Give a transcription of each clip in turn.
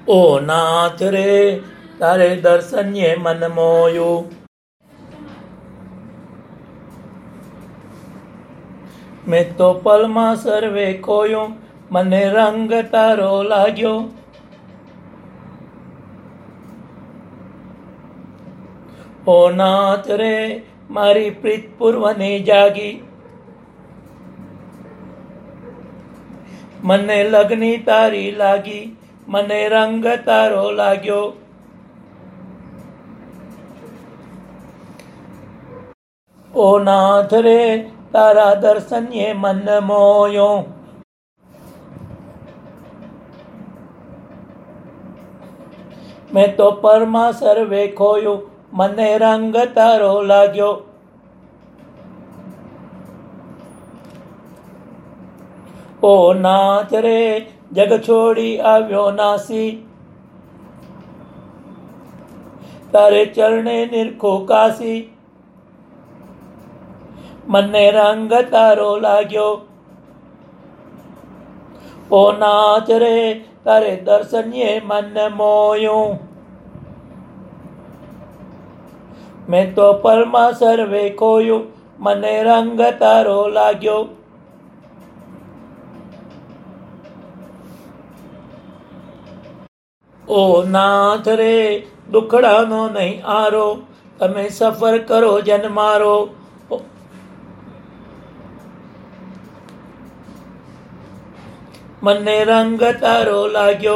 ओ नाथ रे तारे दर्शन्ये मन मोयो। मैं तो पल में सर्वे खोयो मने रंग तारो लाग्यो। ओ नाथ रे मारी प्रीत पूर्वने जागी। मने लगनी तारी लागी मने रंग तारो लाग्यो। ओ नाथ रे तारा दर्शन ये मन मोयो। मैं तो परमा सर्वे खोयो मने रंग तारो लाग्यो। ओ नाथ रे जग छोड़ी आव्यो नासी। तारे चरणे निरखो काशी मने रंग तारो लाग्यो। ओ नाथ रे तारे दर्शन ये मन मोयो। मैं तो परमा सर्वे खोयो मने रंग तारो लाग्यो। ओ नाथ रे दुखड़ा नो नहीं आरो तमे सफर करो जन मारो। मने रंग तारो लाग्यो।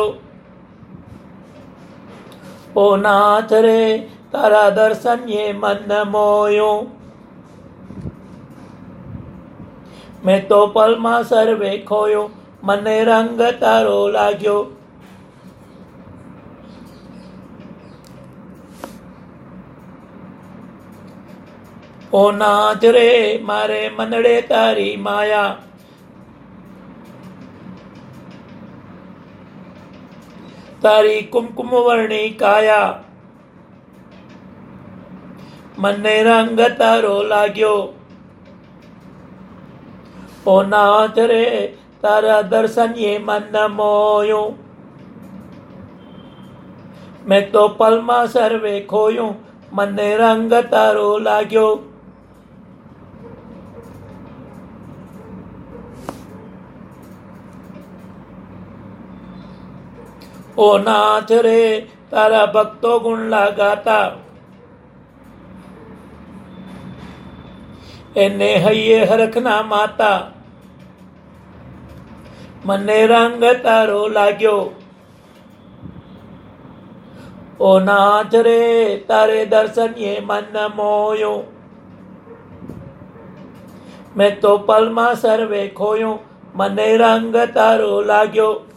ओ नाथ रे तारा दर्शन ये मन मोयो। मैं तो पल में सर्वे खोयो मने रंग तारो लाग्यो। ओ नाथ रे मारे मनड़े तारी माया। तारी कुमकुम वर्णी काया मने रंग तारो लाग्यो। ओ नाथ रे तारा दर्शन ये मन मोयो। मैं तो पल में सर्वे खोयो मने रंग तारो लाग्यो। ओ नाथ रे तारा भक्तो गुण लगाता एने हये हरखना माता मने रंग तारो लाग्यो। ओ नाथ रे तारे दर्शन ये मन मोयो। मैं तो पल में सर्वे खोयो मने रंग तारो लाग्यो।